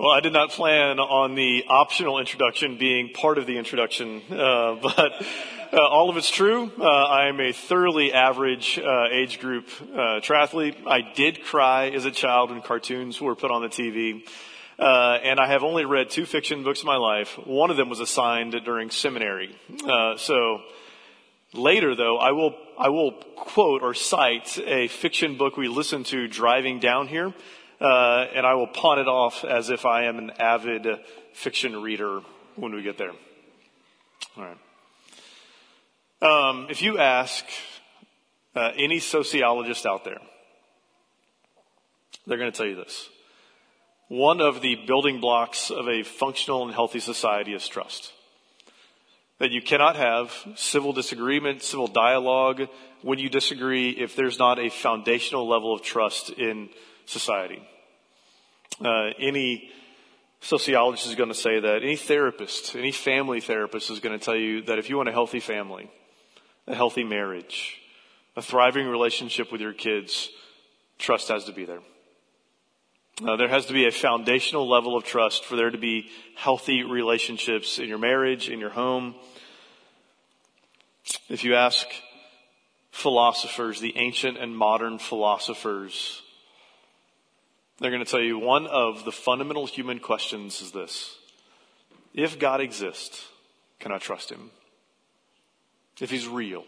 Well, I did not plan on the optional introduction being part of the introduction, but all of it's true. I am a thoroughly average age group triathlete. I did cry as a child when cartoons were put on the TV, and I have only read 2 fiction books in my life. One of them was assigned during seminary. So later, though, I will quote or cite a fiction book we listened to driving down here. And I will pawn it off as if I am an avid fiction reader when we get there. All right. If you ask any sociologist out there, they're going to tell you this. One of the building blocks of a functional and healthy society is trust. That you cannot have civil disagreement, civil dialogue when you disagree if there's not a foundational level of trust in society. Any sociologist is going to say that. Any therapist, any family therapist is going to tell you that if you want a healthy family, a healthy marriage, a thriving relationship with your kids, trust has to be there. There has to be a foundational level of trust for there to be healthy relationships in your marriage, in your home. If you ask philosophers, the ancient and modern philosophers, they're going to tell you one of the fundamental human questions is this. If God exists, can I trust him? If he's real,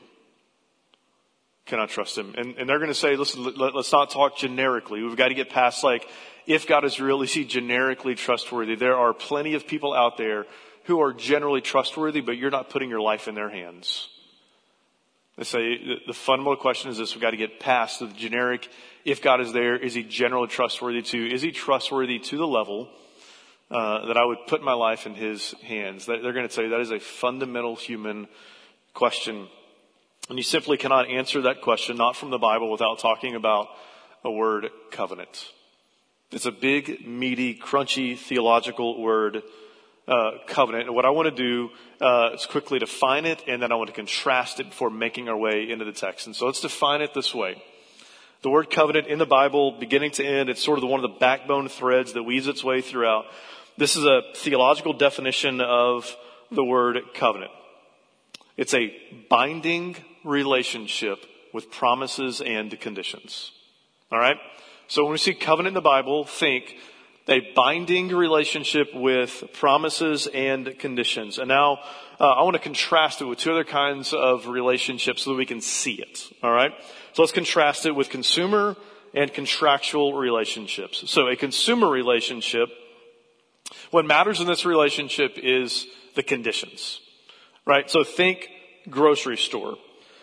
can I trust him? And they're going to say, listen, let's not talk generically. We've got to get past if God is real, is he generically trustworthy? There are plenty of people out there who are generally trustworthy, but you're not putting your life in their hands. They say the fundamental question is this. We've got to get past the generic. If God is there, is he generally trustworthy too? Is he trustworthy to the level that I would put my life in his hands? They're going to tell you that is a fundamental human question. And you simply cannot answer that question, not from the Bible, without talking about a word, covenant. It's a big, meaty, crunchy, theological word, covenant. And what I want to do is quickly define it, and then I want to contrast it before making our way into the text. And so let's define it this way. The word covenant in the Bible, beginning to end, it's sort of one of the backbone threads that weaves its way throughout. This is a theological definition of the word covenant. It's a binding relationship with promises and conditions. All right? So when we see covenant in the Bible, think a binding relationship with promises and conditions. And now I want to contrast it with 2 other kinds of relationships so that we can see it. All right? So let's contrast it with consumer and contractual relationships. So a consumer relationship, what matters in this relationship is the conditions. Right? So think grocery store.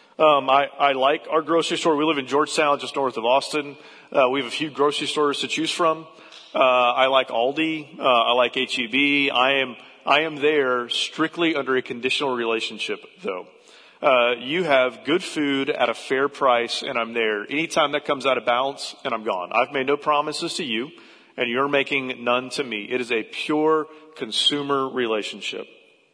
I like our grocery store. We live in Georgetown, just north of Austin. We have a few grocery stores to choose from. I like Aldi. I like H-E-B. I am there strictly under a conditional relationship, though. You have good food at a fair price, and I'm there. Anytime that comes out of balance, and I'm gone. I've made no promises to you, and you're making none to me. It is a pure consumer relationship.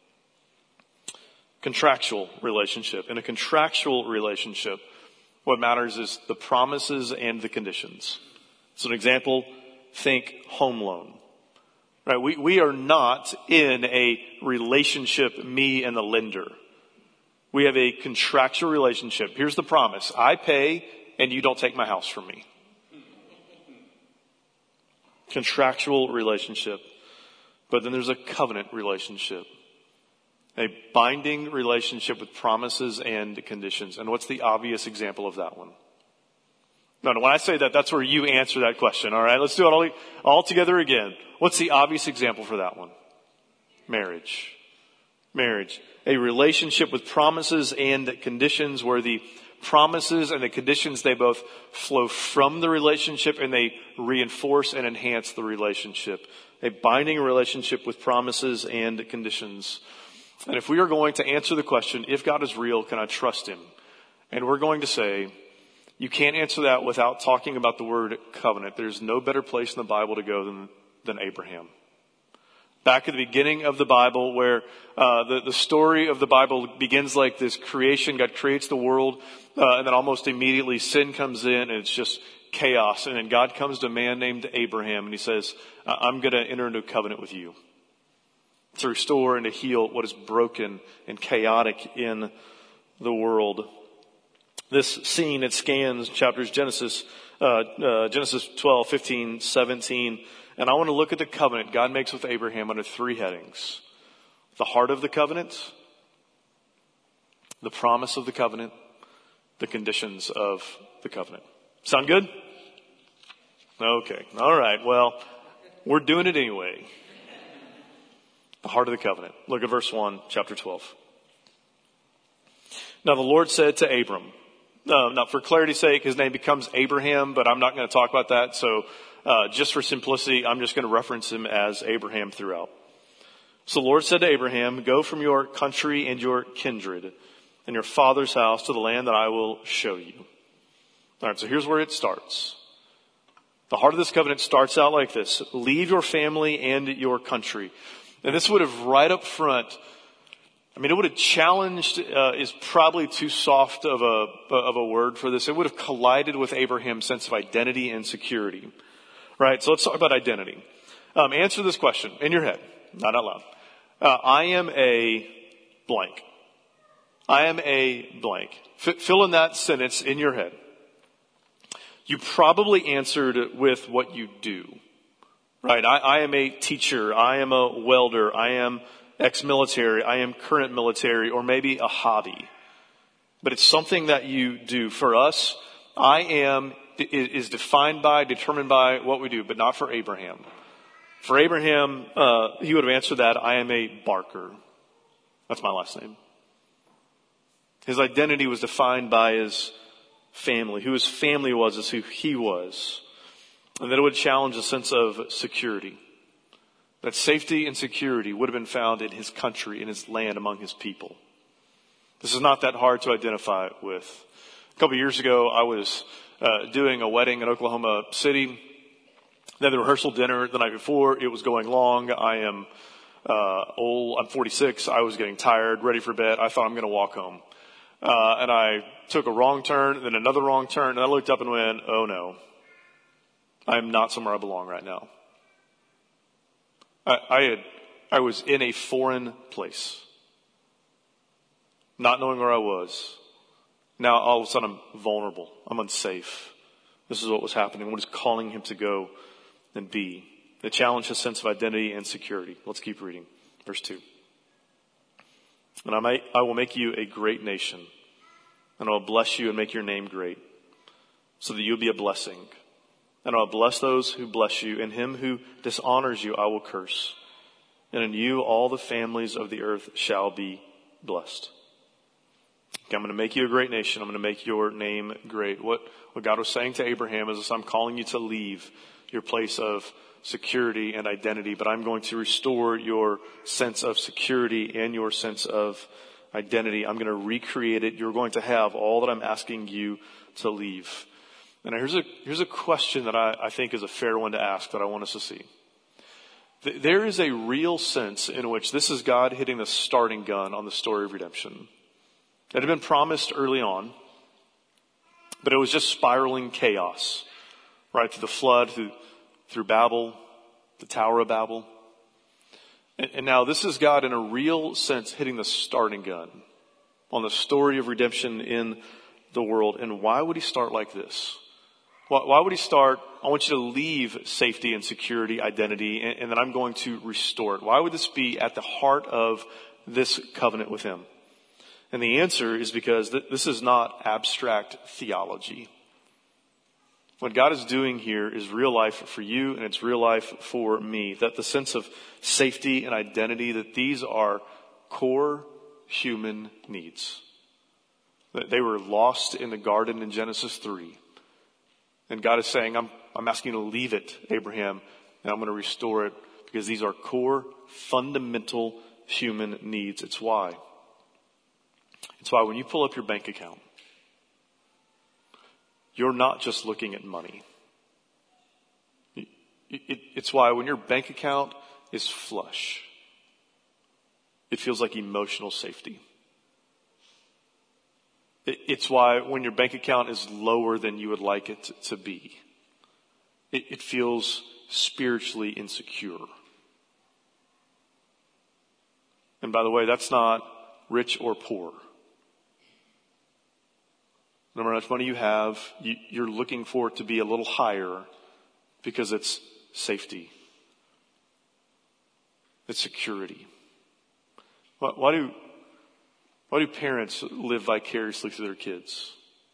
Contractual relationship. In a contractual relationship, what matters is the promises and the conditions. So an example, think home loan. Right? We are not in a relationship, me and the lender. We have a contractual relationship. Here's the promise. I pay and you don't take my house from me. Contractual relationship. But then there's a covenant relationship. A binding relationship with promises and conditions. And what's the obvious example of that one? No, when I say that, that's where you answer that question. All right, let's do it all together again. What's the obvious example for that one? Marriage. Marriage. A relationship with promises and conditions where the promises and the conditions, they both flow from the relationship and they reinforce and enhance the relationship. A binding relationship with promises and conditions. And if we are going to answer the question, if God is real, can I trust him? And we're going to say, you can't answer that without talking about the word covenant. There's no better place in the Bible to go than Abraham. Back at the beginning of the Bible where the story of the Bible begins like this creation. God creates the world and then almost immediately sin comes in and it's just chaos. And then God comes to a man named Abraham and he says, I'm going to enter into a covenant with you to restore and to heal what is broken and chaotic in the world. This scene, it scans chapters Genesis 12, 15, 17. And I want to look at the covenant God makes with Abraham under three headings. The heart of the covenant, the promise of the covenant, the conditions of the covenant. Sound good? Okay. All right. Well, we're doing it anyway. The heart of the covenant. Look at verse 1, chapter 12. Now the Lord said to Abram, now for clarity's sake, his name becomes Abraham, but I'm not going to talk about that. So just for simplicity, I'm just going to reference him as Abraham throughout. So the Lord said to Abraham, go from your country and your kindred and your father's house to the land that I will show you. All right, so here's where it starts. The heart of this covenant starts out like this. Leave your family and your country. And this would have right up front, it would have challenged, is probably too soft of a word for this. It would have collided with Abraham's sense of identity and security. Right? So let's talk about identity. Answer this question in your head, not out loud. I am a blank. I am a blank. Fill in that sentence in your head. You probably answered with what you do. Right? I am a teacher. I am a welder. I am ex-military. I am current military, or maybe a hobby. But it's something that you do. For us, I am is defined by, determined by what we do, but not for Abraham. For Abraham, he would have answered that, I am a Barker. That's my last name. His identity was defined by his family. Who his family was is who he was. And then it would challenge a sense of security. That safety and security would have been found in his country, in his land, among his people. This is not that hard to identify with. A couple of years ago, I was doing a wedding in Oklahoma City. Then the rehearsal dinner the night before, it was going long. I am old. I'm 46. I was getting tired, ready for bed. I thought I'm going to walk home. And I took a wrong turn, then another wrong turn, and I looked up and went, oh no. I am not somewhere I belong right now. I was in a foreign place, not knowing where I was. Now all of a sudden I'm vulnerable. I'm unsafe. This is what was happening. What is calling him to go and be? It challenged his sense of identity and security. Let's keep reading. Verse 2. And I will make you a great nation, and I will bless you and make your name great, so that you'll be a blessing. And I will bless those who bless you, and him who dishonors you I will curse. And in you all the families of the earth shall be blessed. Okay, I'm going to make you a great nation. I'm going to make your name great. What God was saying to Abraham is, I'm calling you to leave your place of security and identity, but I'm going to restore your sense of security and your sense of identity. I'm going to recreate it. You're going to have all that I'm asking you to leave. And here's a question that I think is a fair one to ask that I want us to see. There is a real sense in which this is God hitting the starting gun on the story of redemption. It had been promised early on, but it was just spiraling chaos, right? Through the flood, through Babel, the Tower of Babel. And now this is God in a real sense hitting the starting gun on the story of redemption in the world. And why would he start like this? Why would he start, I want you to leave safety and security, identity, and then I'm going to restore it? Why would this be at the heart of this covenant with him? And the answer is because this is not abstract theology. What God is doing here is real life for you, and it's real life for me. That the sense of safety and identity, that these are core human needs. That they were lost in the garden in Genesis 3. And God is saying, I'm asking you to leave it, Abraham, and I'm going to restore it because these are core, fundamental human needs. It's why. It's why when you pull up your bank account, you're not just looking at money. It's why when your bank account is flush, it feels like emotional safety. It's why when your bank account is lower than you would like it to be, it feels spiritually insecure. And by the way, that's not rich or poor. No matter how much money you have, you're looking for it to be a little higher because it's safety. It's security. Why do parents live vicariously through their kids?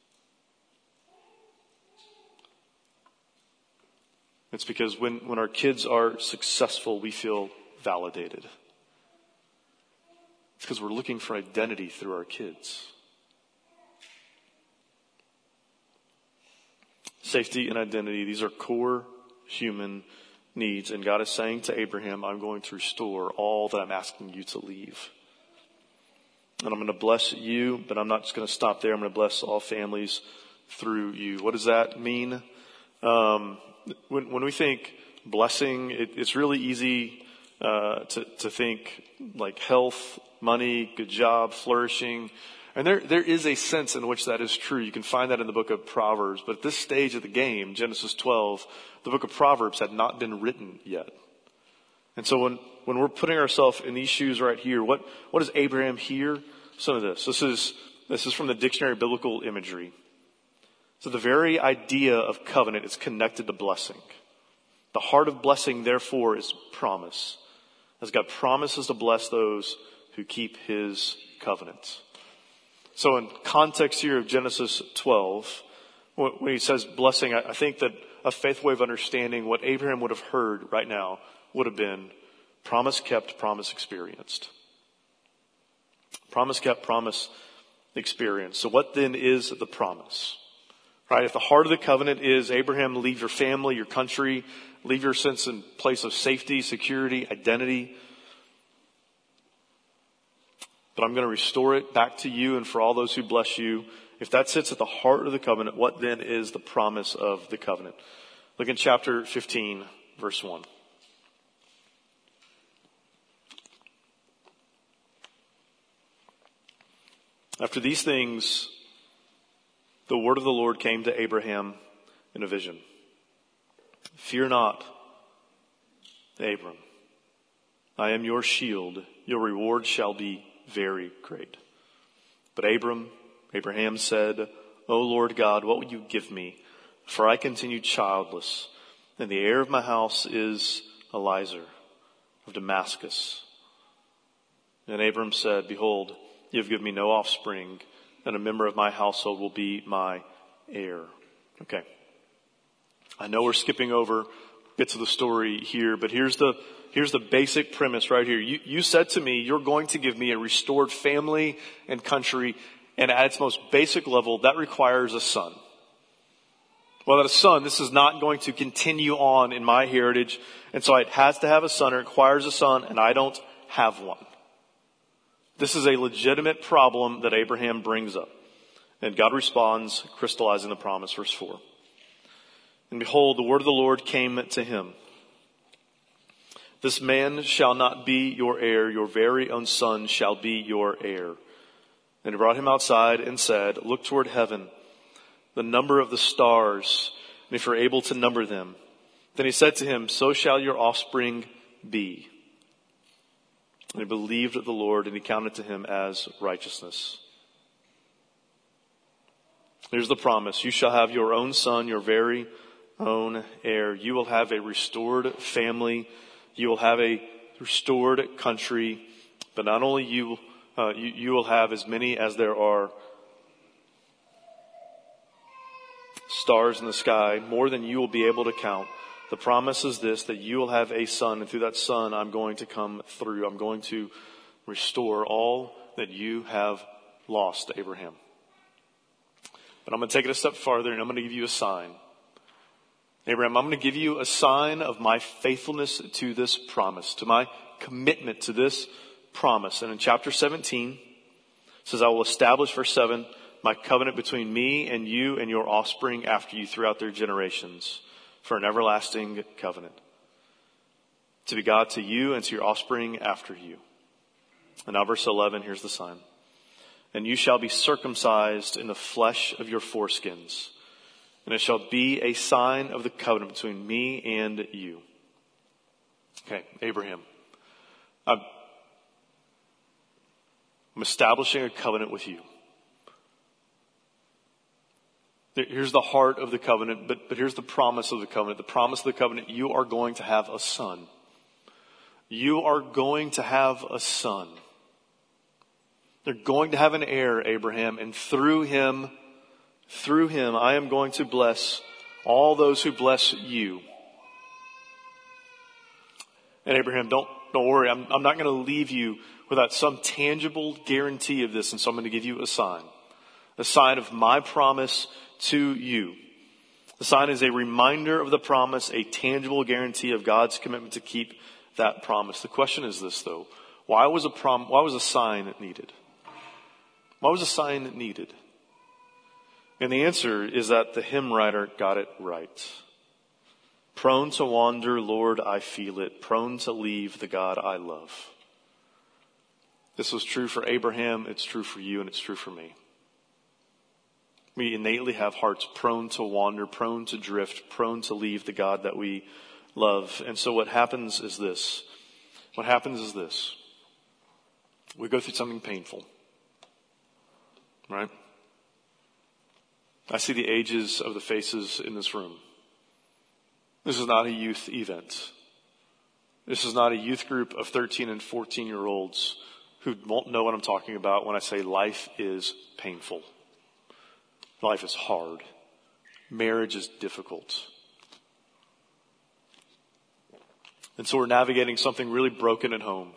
It's because when our kids are successful, we feel validated. It's because we're looking for identity through our kids. Safety and identity, these are core human needs. And God is saying to Abraham, I'm going to restore all that I'm asking you to leave. And I'm going to bless you, but I'm not just going to stop there. I'm going to bless all families through you. What does that mean? When we think blessing, it's really easy to think like health, money, good job, flourishing. And there is a sense in which that is true. You can find that in the book of Proverbs. But at this stage of the game, Genesis 12, the book of Proverbs had not been written yet. And so when we're putting ourselves in these shoes right here, what does Abraham hear? Some of this. This is from the Dictionary of Biblical Imagery. So the very idea of covenant is connected to blessing. The heart of blessing, therefore, is promise. As God promises to bless those who keep his covenants. So in context here of Genesis 12, when he says blessing, I think that a faithful way of understanding what Abraham would have heard right now would have been promise kept, promise experienced. Promise kept, promise experienced. So what then is the promise? Right? If the heart of the covenant is Abraham, leave your family, your country, leave your sense and place of safety, security, identity. But I'm going to restore it back to you and for all those who bless you. If that sits at the heart of the covenant, what then is the promise of the covenant? Look in chapter 15, verse 1. After these things, the word of the Lord came to Abraham in a vision. Fear not, Abram. I am your shield. Your reward shall be very great. But Abraham said, O Lord God, what will you give me? For I continue childless, and the heir of my house is Eliezer of Damascus. And Abram said, Behold, you have given me no offspring, and a member of my household will be my heir. Okay. I know we're skipping over bits of the story here, but here's the basic premise right here. You said to me, you're going to give me a restored family and country, and at its most basic level, that requires a son. Well, that a son, this is not going to continue on in my heritage, and so it has to have a son, it requires a son, and I don't have one. This is a legitimate problem that Abraham brings up. And God responds, crystallizing the promise, verse 4. And behold, the word of the Lord came to him. This man shall not be your heir, your very own son shall be your heir. And he brought him outside and said, Look toward heaven, the number of the stars, and if you're able to number them. Then he said to him, So shall your offspring be. And he believed the Lord, and he counted to him as righteousness. Here's the promise. You shall have your own son, your very own heir. You will have a restored family. You will have a restored country. But not only you will have as many as there are stars in the sky, more than you will be able to count. The promise is this, that you will have a son, and through that son I'm going to come through. I'm going to restore all that you have lost, Abraham. But I'm going to take it a step farther, and I'm going to give you a sign. Abraham, I'm going to give you a sign of my faithfulness to this promise, to my commitment to this promise. And in chapter 17, it says, I will establish, verse 7, my covenant between me and you and your offspring after you throughout their generations, for an everlasting covenant, to be God to you and to your offspring after you. And now verse 11, here's the sign. and you shall be circumcised in the flesh of your foreskins. And it shall be a sign of the covenant between me and you. Okay, Abraham. I'm establishing a covenant with you. Here's the heart of the covenant, but here's the promise of the covenant. The promise of the covenant, you are going to have a son. You are going to have a son. You're going to have an heir, Abraham, and through him, I am going to bless all those who bless you. And Abraham, don't worry. I'm not going to leave you without some tangible guarantee of this. And so I'm going to give you a sign of my promise to you. The sign is a reminder of the promise, a tangible guarantee of God's commitment to keep that promise. The question is this, though. Why was a sign needed? Why was a sign needed? And the answer is that the hymn writer got it right. Prone to wander, Lord, I feel it. Prone to leave the God I love. This was true for Abraham, it's true for you, and it's true for me. We innately have hearts prone to wander, prone to drift, prone to leave the God that we love. And so what happens is this. We go through something painful. Right? I see the ages of the faces in this room. This is not a youth event. This is not a youth group of 13 and 14-year-olds who won't know what I'm talking about when I say life is painful. Life is hard. Marriage is difficult. And so we're navigating something really broken at home.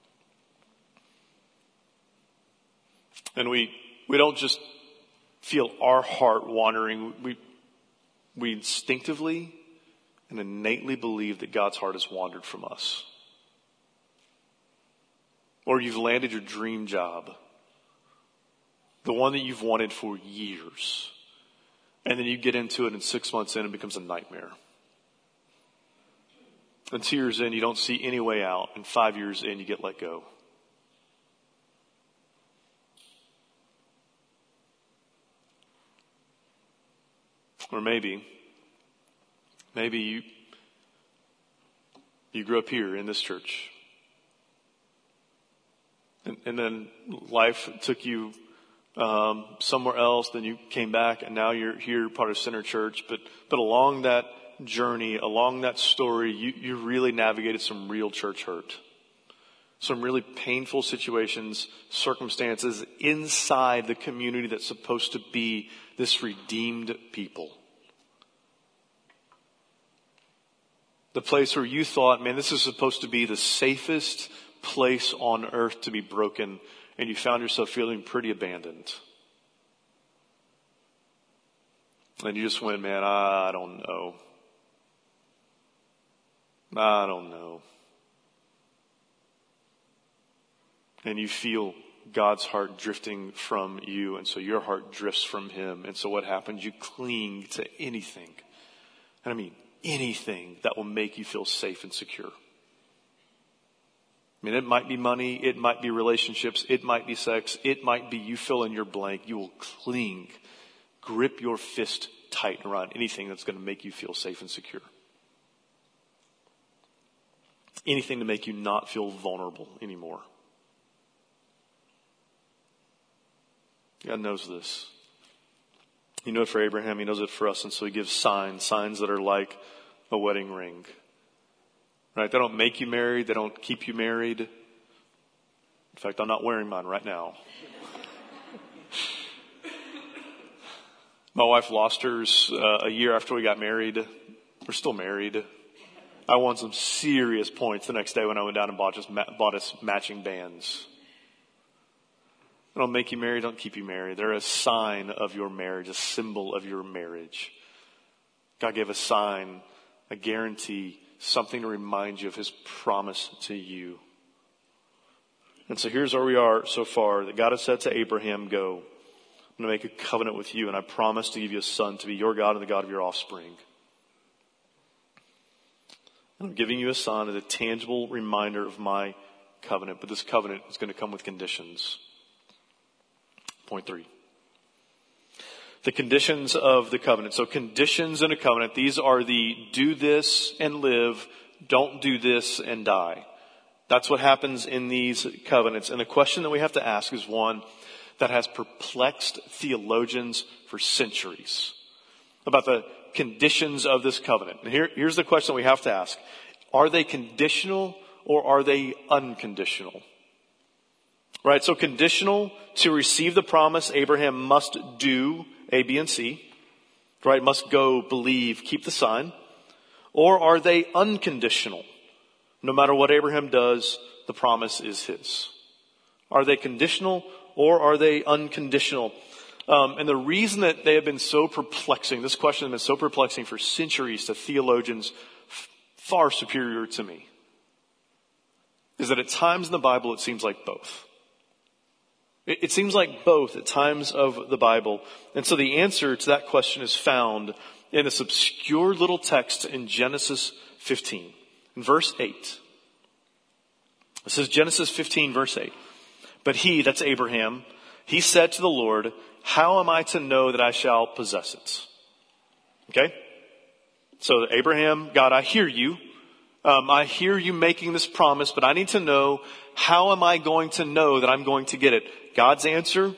And we don't just feel our heart wandering. We instinctively and innately believe that God's heart has wandered from us. Or you've landed your dream job, the one that you've wanted for years. And then you get into it and 6 months in, it becomes a nightmare. And 2 years in, you don't see any way out. And 5 years in, you get let go. Or maybe you grew up here in this church. And then life took you somewhere else, then you came back, and now you're here, part of Center Church. But along that journey, along that story, you really navigated some real church hurt. Some really painful situations, circumstances inside the community that's supposed to be this redeemed people. The place where you thought, man, this is supposed to be the safest place on earth to be broken, and you found yourself feeling pretty abandoned. And you just went, man, I don't know. And you feel God's heart drifting from you, and so your heart drifts from him. And so what happens? You cling to anything. And I mean anything that will make you feel safe and secure. I mean, it might be money, it might be relationships, it might be sex, it might be you fill in your blank. You will cling, grip your fist tight around anything that's going to make you feel safe and secure. Anything to make you not feel vulnerable anymore. God knows this. He knows it for Abraham, he knows it for us, and so he gives signs that are like a wedding ring. Right? They don't make you married, they don't keep you married. In fact, I'm not wearing mine right now. My wife lost hers a year after we got married. We're still married. I won some serious points the next day when I went down and bought us matching bands. They don't make you married, don't keep you married. They're a sign of your marriage, a symbol of your marriage. God gave a sign, a guarantee, something to remind you of his promise to you. And so here's where we are so far. That God has said to Abraham, go. I'm going to make a covenant with you, and I promise to give you a son to be your God and the God of your offspring. And I'm giving you a son as a tangible reminder of my covenant. But this covenant is going to come with conditions. Point 3. The conditions of the covenant. So conditions in a covenant, these are the do this and live, don't do this and die. That's what happens in these covenants. And the question that we have to ask is one that has perplexed theologians for centuries about the conditions of this covenant. And here's the question we have to ask. Are they conditional or are they unconditional? Right, so conditional, to receive the promise, Abraham must do A, B, and C. Right, must go, believe, keep the sign. Or are they unconditional? No matter what Abraham does, the promise is his. Are they conditional or are they unconditional? And the reason that they have been so perplexing, this question has been so perplexing for centuries to theologians far superior to me, is that at times in the Bible it seems like both. It seems like both at times of the Bible. And so the answer to that question is found in this obscure little text in Genesis 15. In verse 8. It says Genesis 15 verse 8. But he, that's Abraham, he said to the Lord, how am I to know that I shall possess it? Okay? So Abraham, God, I hear you. I hear you making this promise, but I need to know, how am I going to know that I'm going to get it? God's answer,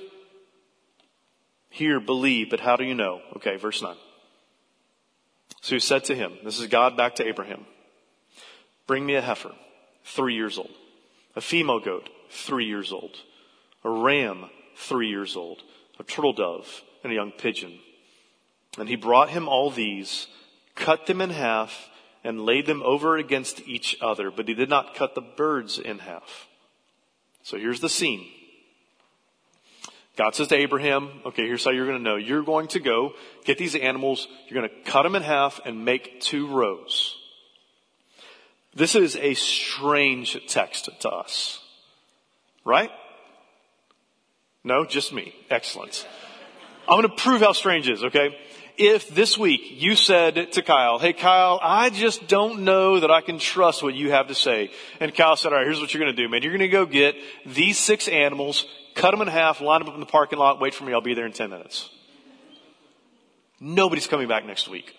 hear, believe, but how do you know? Okay, verse 9. So he said to him, this is God back to Abraham, bring me a heifer, 3 years old, a female goat, 3 years old, a ram, 3 years old, a turtle dove, and a young pigeon. And he brought him all these, cut them in half, and laid them over against each other, but he did not cut the birds in half. So here's the scene. God says to Abraham, okay, here's how you're going to know. You're going to go get these animals, you're going to cut them in half and make 2 rows. This is a strange text to us. Right? No, just me. Excellent. I'm going to prove how strange it is, okay? If this week you said to Kyle, hey Kyle, I just don't know that I can trust what you have to say. And Kyle said, all right, here's what you're going to do, man. You're going to go get these 6 animals, cut them in half, line them up in the parking lot, wait for me, I'll be there in 10 minutes. Nobody's coming back next week.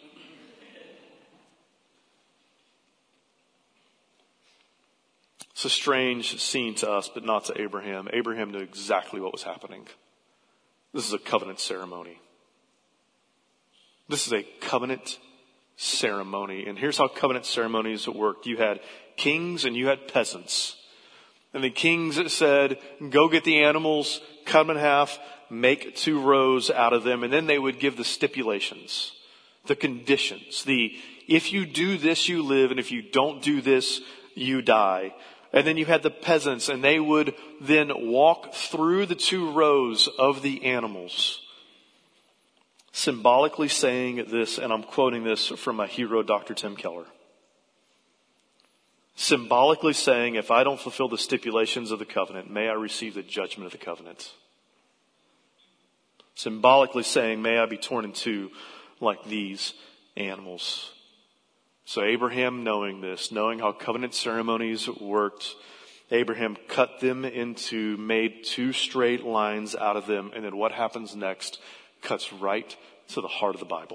It's a strange scene to us, but not to Abraham. Abraham knew exactly what was happening. This is a covenant ceremony. This is a covenant ceremony. And here's how covenant ceremonies worked. You had kings and you had peasants. And the kings said, go get the animals, cut them in half, make 2 rows out of them. And then they would give the stipulations, the conditions, if you do this, you live. And if you don't do this, you die. And then you had the peasants, and they would then walk through the 2 rows of the animals, symbolically saying this, and I'm quoting this from my hero, Dr. Tim Keller. Symbolically saying, if I don't fulfill the stipulations of the covenant, may I receive the judgment of the covenant. Symbolically saying, may I be torn in 2 like these animals. So Abraham, knowing this, knowing how covenant ceremonies worked, Abraham cut them into, made 2 straight lines out of them, and then what happens next cuts right to the heart of the Bible.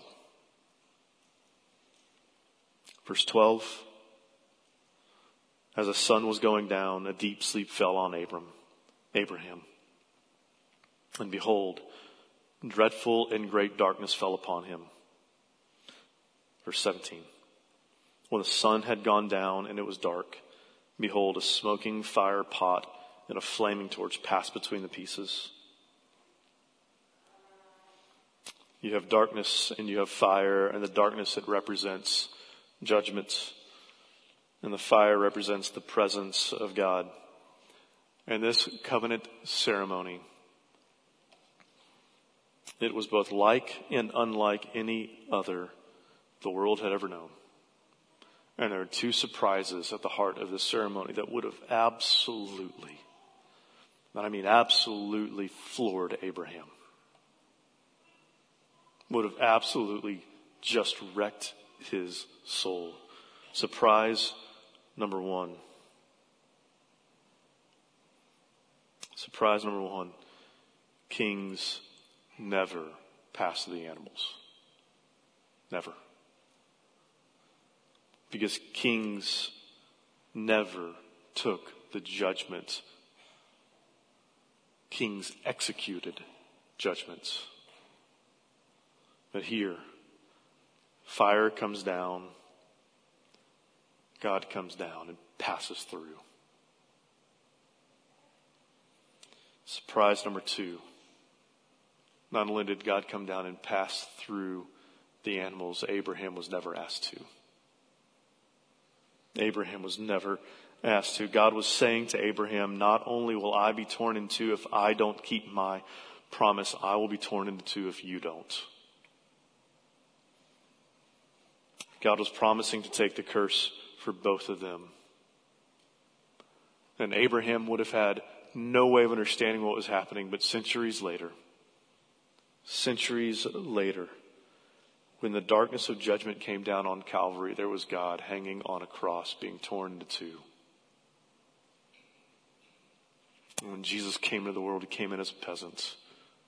Verse 12, as the sun was going down, a deep sleep fell on Abraham. And behold, dreadful and great darkness fell upon him. Verse 17. When the sun had gone down and it was dark, behold, a smoking fire pot and a flaming torch passed between the pieces. You have darkness and you have fire, and the darkness, it represents judgment, and the fire represents the presence of God. And this covenant ceremony, it was both like and unlike any other the world had ever known. And there are 2 surprises at the heart of this ceremony that would have absolutely, and I mean absolutely, floored Abraham. Would have absolutely just wrecked his soul. Surprise number 1. Surprise number 1. kings never pass to the animals. Never. Because kings never took the judgment. Kings executed judgments. But here, fire comes down, God comes down and passes through. Surprise number 2. Not only did God come down and pass through the animals, Abraham was never asked to. Abraham was never asked to. God was saying to Abraham, not only will I be torn in two if I don't keep my promise, I will be torn into two if you don't. God was promising to take the curse for both of them. And Abraham would have had no way of understanding what was happening, but centuries later, when the darkness of judgment came down on Calvary, there was God hanging on a cross being torn into two. And when Jesus came into the world, he came in as a peasant.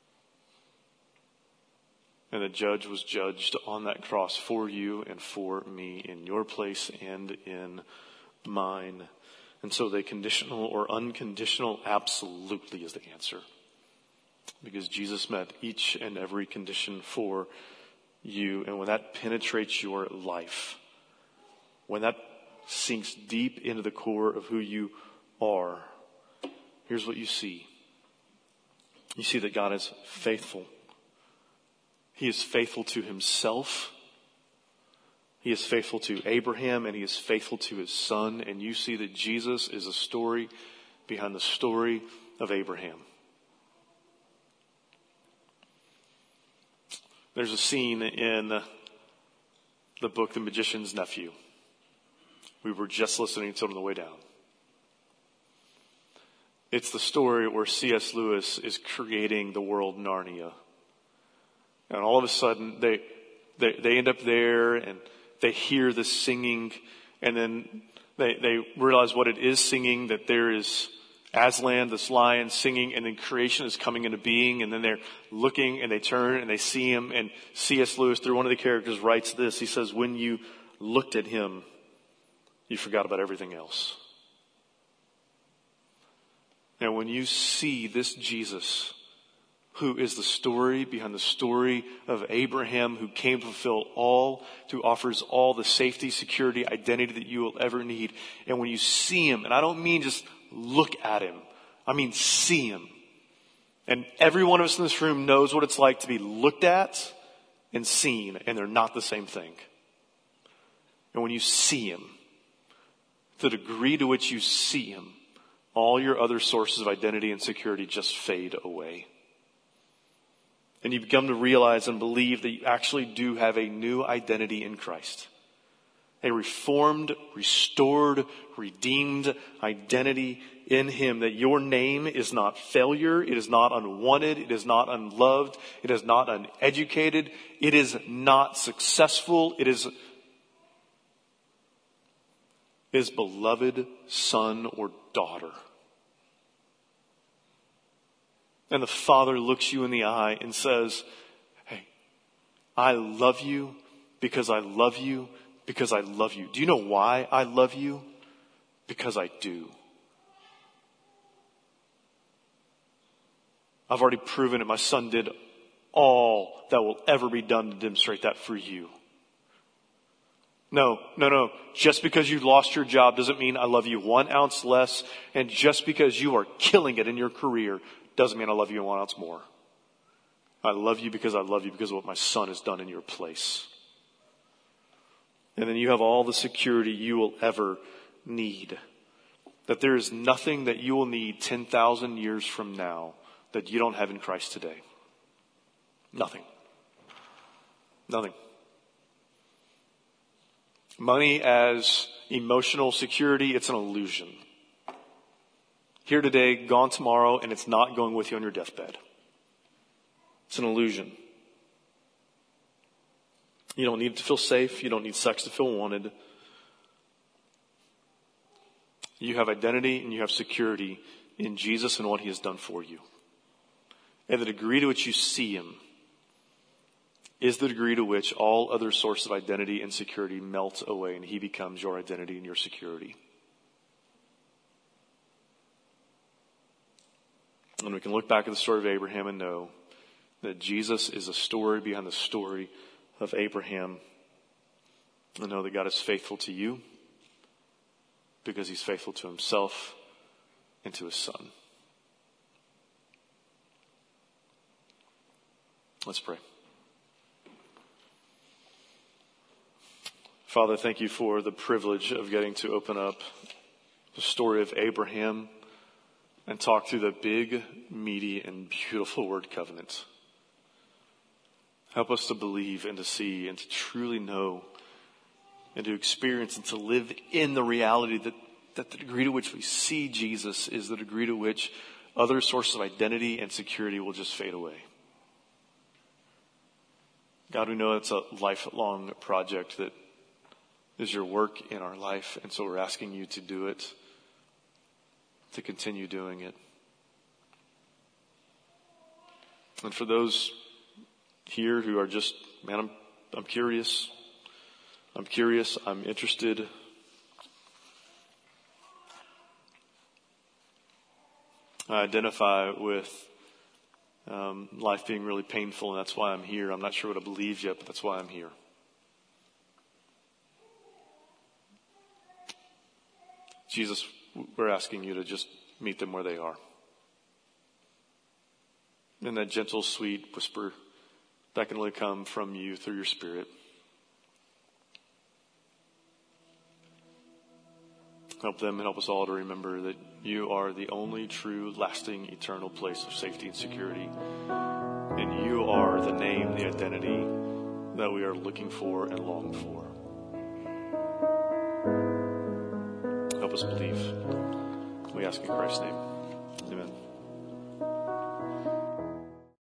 And the judge was judged on that cross for you and for me, in your place and in mine. And so the conditional or unconditional absolutely is the answer. Because Jesus met each and every condition for you. And when that penetrates your life, when that sinks deep into the core of who you are, here's what you see. You see that God is faithful. He is faithful to himself. He is faithful to Abraham, and he is faithful to his son. And you see that Jesus is a story behind the story of Abraham. There's a scene in the book The Magician's Nephew. We were just listening to it on the way down. It's the story where C.S. Lewis is creating the world Narnia. And all of a sudden, they end up there and they hear this singing, and then they realize what it is singing, that there is Aslan, this lion, singing, and then creation is coming into being, and then they're looking and they turn and they see him, and C.S. Lewis, through one of the characters, writes this. He says, when you looked at him, you forgot about everything else. Now, when you see this Jesus, who is the story behind the story of Abraham, who came to fulfill all, who offers all the safety, security, identity that you will ever need. And when you see him, and I don't mean just look at him, I mean see him. And every one of us in this room knows what it's like to be looked at and seen, and they're not the same thing. And when you see him, the degree to which you see him, all your other sources of identity and security just fade away. And you become to realize and believe that you actually do have a new identity in Christ. A reformed, restored, redeemed identity in him. That your name is not failure. It is not unwanted. It is not unloved. It is not uneducated. It is not successful. It is beloved son or daughter. And the Father looks you in the eye and says, hey, I love you because I love you because I love you. Do you know why I love you? Because I do. I've already proven it. My son did all that will ever be done to demonstrate that for you. No. Just because you lost your job doesn't mean I love you 1 ounce less. And just because you are killing it in your career doesn't mean I love you 1 ounce more. I love you because of what my son has done in your place. And then you have all the security you will ever need. That there is nothing that you will need 10,000 years from now that you don't have in Christ today. Nothing. Nothing. Money as emotional security, it's an illusion. Here today, gone tomorrow, and it's not going with you on your deathbed. It's an illusion. You don't need to feel safe. You don't need sex to feel wanted. You have identity and you have security in Jesus and what he has done for you. And the degree to which you see him is the degree to which all other sources of identity and security melt away, and he becomes your identity and your security. And we can look back at the story of Abraham and know that Jesus is a story behind the story of Abraham. And know that God is faithful to you because he's faithful to himself and to his son. Let's pray. Father, thank you for the privilege of getting to open up the story of Abraham and talk through the big, meaty, and beautiful word covenant. Help us to believe and to see and to truly know and to experience and to live in the reality that the degree to which we see Jesus is the degree to which other sources of identity and security will just fade away. God, we know it's a lifelong project that is your work in our life, and so we're asking you to do it, to continue doing it. And for those here who are just, man, I'm curious. I'm interested. I identify with life being really painful, and that's why I'm here. I'm not sure what I believe yet, but that's why I'm here. Jesus, we're asking you to just meet them where they are. In that gentle, sweet whisper that can only come from you through your Spirit. Help them and help us all to remember that you are the only true, lasting, eternal place of safety and security. And you are the name, the identity that we are looking for and long for. Help us believe. We ask in Christ's name.